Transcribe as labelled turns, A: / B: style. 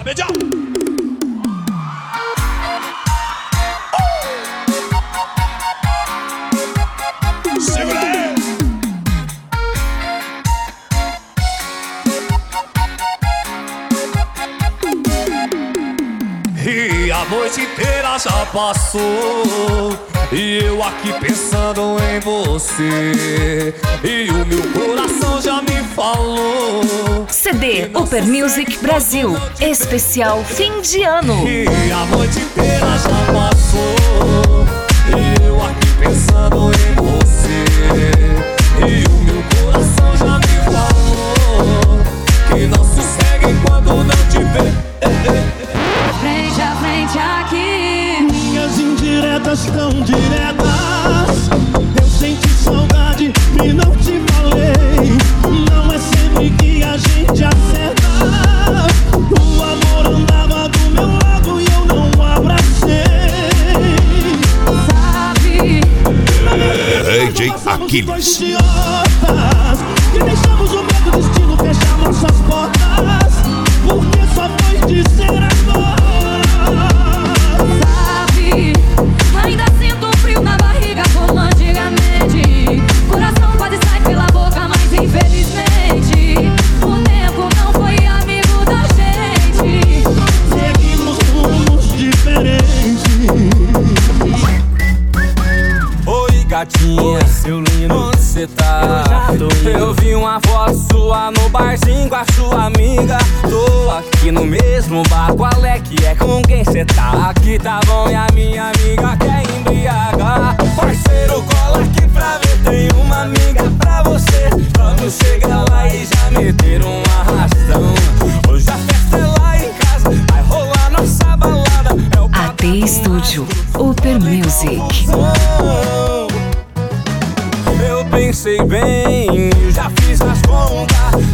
A: Beijão. Segura aí. E a noite inteira já passou, e eu aqui pensando em você, e o meu coração já me falou.
B: CD Upper Music Brasil, especial fim de ano.
A: E a noite inteira já passou, e eu aqui pensando em você, e o meu coração já me falou que não sossega enquanto não te vê.
C: Frente a frente aqui,
D: minhas indiretas tão diretas. Eu senti saudade e não te falei. Não é sempre que a gente acerta. O amor andava do meu lado e eu não abracei.
C: sabe?
E: DJ Aquiles.
D: Dois idiotas que deixamos o medo do destino fechar nossas portas. Porque só foi dizer agora.
C: Sabe? Ainda sinto frio na barriga como antigamente. Coração quase sai pela boca, mas infelizmente o tempo não foi amigo da gente.
D: Seguimos rumos diferentes.
F: Oi, gatinha, oi, seu lindo, onde cê tá? Eu vi uma foto sua no barzinho com a sua amiga. Tô aqui no mesmo bar, qual é que é? Com quem cê tá? Aqui tá bom e a minha amiga quer embriagar. Parceiro, cola aqui pra ver, tem uma amiga pra você. Vamos chegar lá e já meter um arrastão. Hoje a festa é lá em casa, vai rolar nossa balada. É o
B: AT Studio Upper Music.
F: Eu pensei bem, eu já fiz as contas.